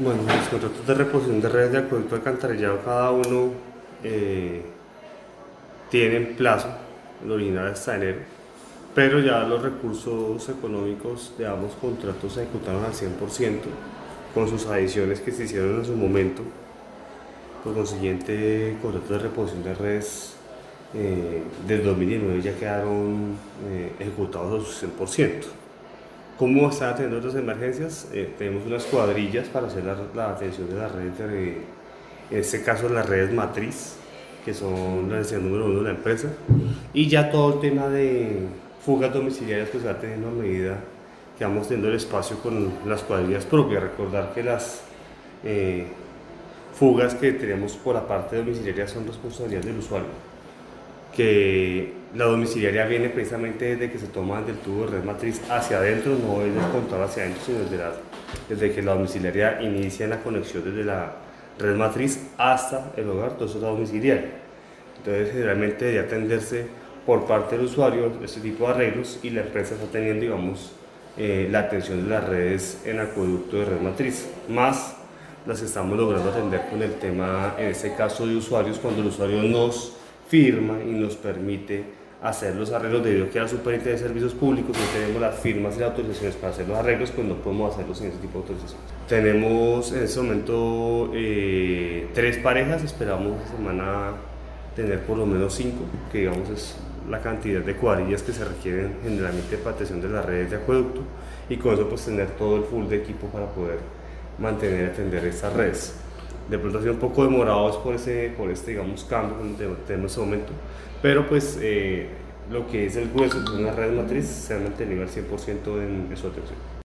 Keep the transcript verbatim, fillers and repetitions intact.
Bueno, los contratos de reposición de redes de acueducto alcantarillado, cada uno eh, tienen plazo, el original hasta enero, pero ya los recursos económicos de ambos contratos se ejecutaron al cien por ciento con sus adiciones que se hicieron en su momento. Por consiguiente, contratos de reposición de redes eh, del dos mil diecinueve ya quedaron eh, ejecutados a su cien por ciento. ¿Cómo están atendiendo otras emergencias? Eh, tenemos unas cuadrillas para hacer la, la atención de las redes, de, en este caso las redes matriz, que son la necesidad número uno de la empresa, y ya todo el tema de fugas domiciliarias pues se va teniendo a medida que vamos teniendo el espacio con las cuadrillas propias. Recordar que las eh, fugas que tenemos por la parte domiciliaria son responsabilidad del usuario, que la domiciliaria viene precisamente desde que se toma del tubo de red matriz hacia adentro, no es descontado hacia adentro, sino desde, la, desde que la domiciliaria inicia en la conexión desde la red matriz hasta el hogar, todo eso es la domiciliaria. Entonces, generalmente debe atenderse por parte del usuario este tipo de arreglos, y la empresa está teniendo, digamos, eh, la atención de las redes en acueducto de red matriz, más las estamos logrando atender con el tema, en este caso, de usuarios, cuando el usuario nos firma y nos permite hacer los arreglos, debido a que la Superintendencia de Servicios Públicos no tenemos las firmas y las autorizaciones para hacer los arreglos, pues no podemos hacerlos en ese tipo de autorizaciones. Tenemos en este momento eh, tres parejas, esperamos esta semana tener por lo menos cinco, que digamos es la cantidad de cuadrillas que se requieren generalmente para atención de las redes de acueducto, y con eso pues tener todo el full de equipo para poder mantener y atender estas redes. De pronto ha sido un poco demorado es por, ese, por este digamos, cambio que tenemos en este momento, pero pues eh, lo que es el grueso de una red matriz se ha mantenido al cien por ciento en, en su atención.